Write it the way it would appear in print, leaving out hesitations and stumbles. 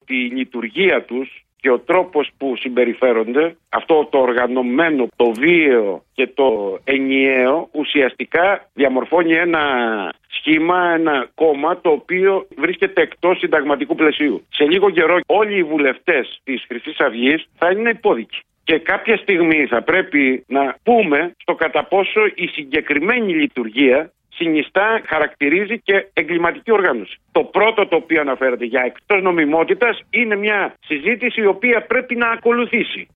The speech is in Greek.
ότι η λειτουργία τους και ο τρόπος που συμπεριφέρονται, αυτό το οργανωμένο, το βίαιο και το ενιαίο, ουσιαστικά διαμορφώνει ένα σχήμα, ένα κόμμα το οποίο βρίσκεται εκτός συνταγματικού πλαισίου. Σε λίγο καιρό όλοι οι βουλευτές της Χρυσής Αυγής θα είναι υπόδικοι. Και κάποια στιγμή θα πρέπει να πούμε στο κατά πόσο η συγκεκριμένη λειτουργία συνιστά, χαρακτηρίζει και εγκληματική οργάνωση. Το πρώτο το οποίο αναφέρεται για εκτός νομιμότητας είναι μια συζήτηση η οποία πρέπει να ακολουθήσει.